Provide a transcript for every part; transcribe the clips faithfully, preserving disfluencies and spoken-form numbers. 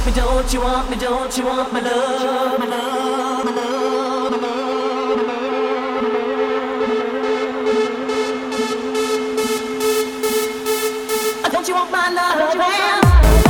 me, don't you want me, don't you want my love, my love, my love, my love, my love. Don't you want my love, man?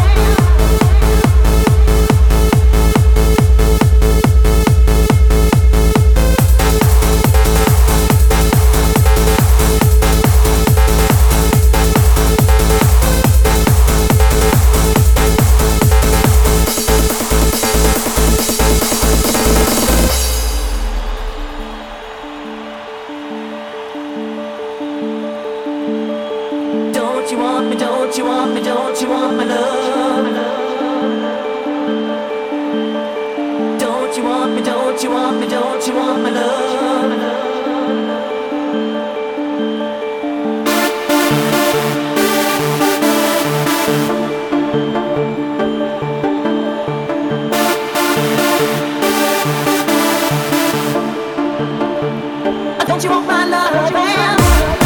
Don't you want me, don't you want me, don't you want my love? Don't you want me, don't you want me, don't you want my love? Don't you want my love, man?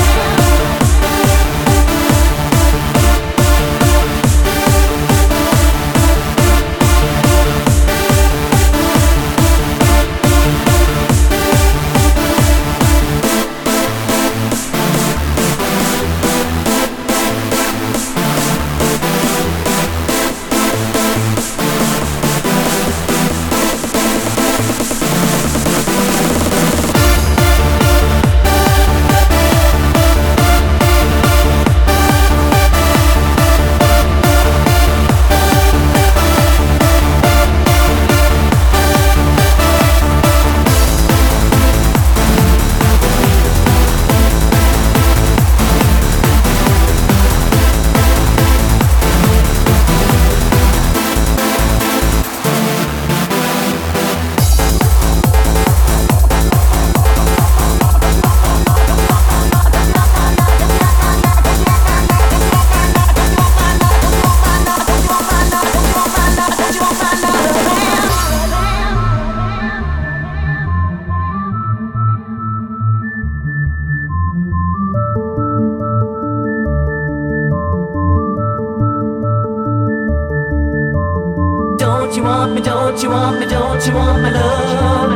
Don't you want me, don't you want me, don't you want my love?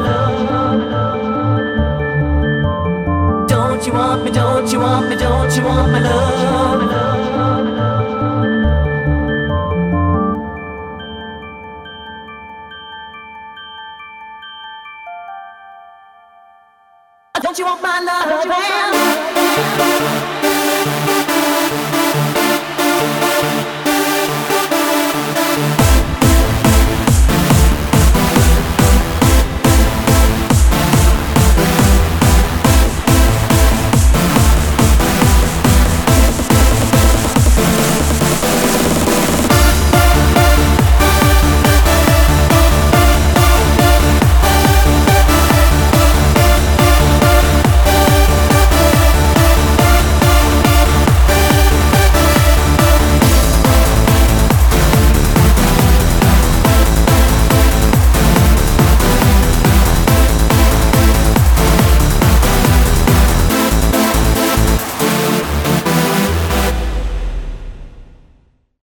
Don't you want me, don't you want me, don't you want my love? Don't you want my love, man?